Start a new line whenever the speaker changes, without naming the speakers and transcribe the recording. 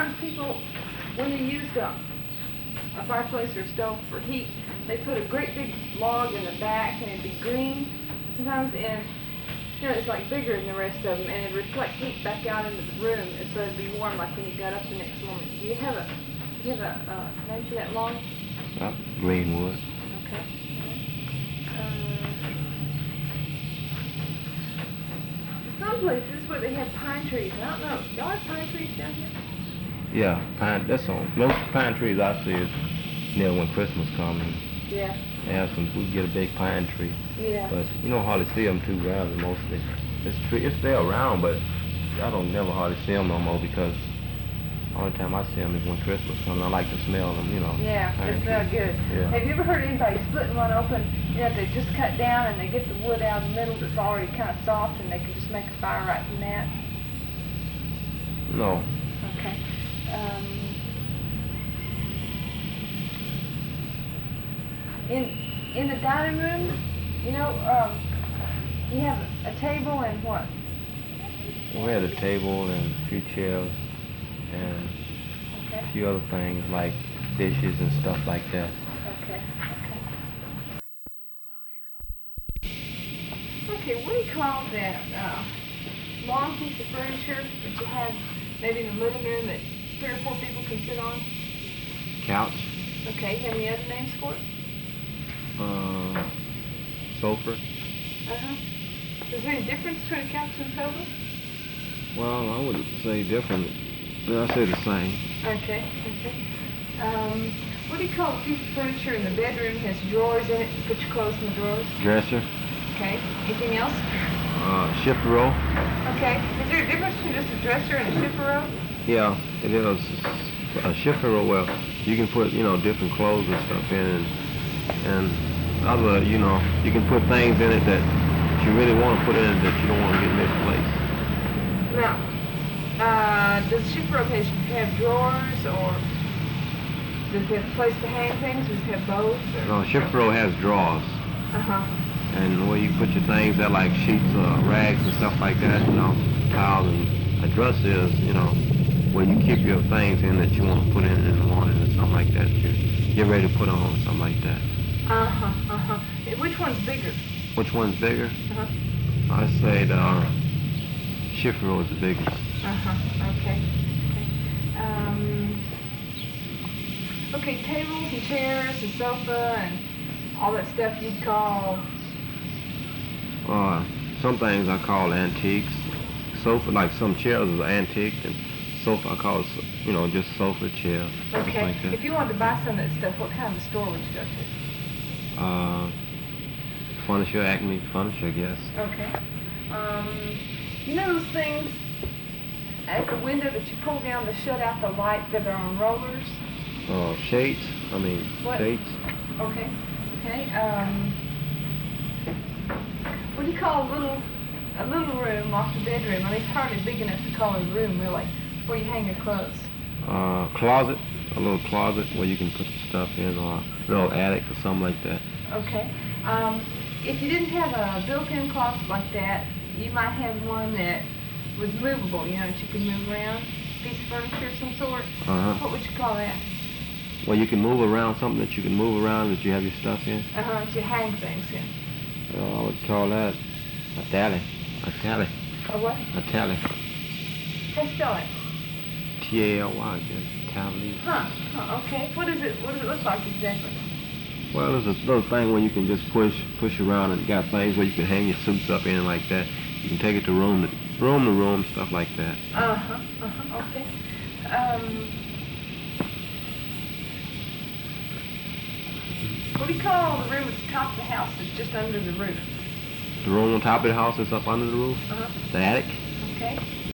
sometimes people, when they used a fireplace or stove for heat, they put a great big log in the back and it'd be green sometimes, and it's like bigger than the rest of them, and it'd reflect heat back out into the room, and so it'd be warm like when you got up the next morning. Do you have a name for that log?
Greenwood.
Okay. Some places where they have pine trees. I don't know. Y'all have pine trees down here?
Yeah, pine. That's on most pine trees I see is near when Christmas comes.
Yeah.
They have some. We get a big pine tree.
Yeah.
But you don't hardly see them too around mostly. It's still around, but I don't never hardly see them no more because the only time I see them is when Christmas comes. I like to smell them,
Yeah, they smell good.
Yeah.
Have you ever heard anybody splitting one open? They just cut down and they get the wood out of the middle that's already kind of soft, and they can just make a fire right from that?
No.
Okay. In the dining room, you have a table and what?
We had a table and a few chairs and a few other things like dishes and stuff like that.
Okay. Okay, what do you call that long piece of furniture that you have maybe in the living room that 3 or 4 people can sit on?
Couch.
Okay, you have any other names for it?
Sofa.
Is there any difference between a couch and sofa?
Well, I wouldn't say different. I say the same.
Okay. What do you call a piece of furniture in the bedroom that has drawers in it? You put your clothes in the drawers?
Dresser.
Okay. Anything else?
Shifter row.
Okay. Is there a difference between just a dresser and a shifter row?
Yeah, it is. A shifter row, well, you can put, different clothes and stuff in, and other, you can put things in it that you really want to put in that you don't want to get misplaced.
Now, does the shifter row have drawers, or does it have a place to hang things, or does it have both? Or?
No, shifter row has drawers. And where you put your things there, like sheets, rags and stuff like that, towels, and a dresser is, where you keep your things in that you want to put in the morning and something like that. You get ready to put on, something like that.
Which one's bigger?
Which one's bigger? I say the shifter row is the biggest.
Okay. Okay, tables and chairs and sofa and all that stuff you'd call?
Some things I call antiques. Sofa, like some chairs is antique, and sofa I call it, just sofa chair.
Okay.
Like that.
If you wanted to buy some of that stuff, what kind of store would you go to?
Furniture, Acme Furniture, I guess.
Okay. Those things at the window that you pull down to shut out the light that are on rollers?
Shades.
What?
Shades.
Okay. What do you call a little room off the bedroom? It's hardly big enough to call a room, really, where you hang your clothes.
Closet. A little closet where you can put the stuff in, or a little attic or something like that.
Okay. If you didn't have a built-in closet like that, you might have one that was movable, that you could move around, a piece of furniture of some sort. What would you call that?
Well, you can move around, something that you can move around that you have your stuff in.
That you hang things in.
I would call that a tally. A tally.
A what?
A tally.
Let's spell it.
T-A-L-Y, I guess. Tally.
Okay. What does it look like exactly?
Well, there's a little thing where you can just push around, and got things where you can hang your suits up in like that. You can take it to room to room, stuff like that.
Okay. What do you call the room at the top of the house that's just under the roof?
The room on top of the house that's up under the roof? The attic?
Okay.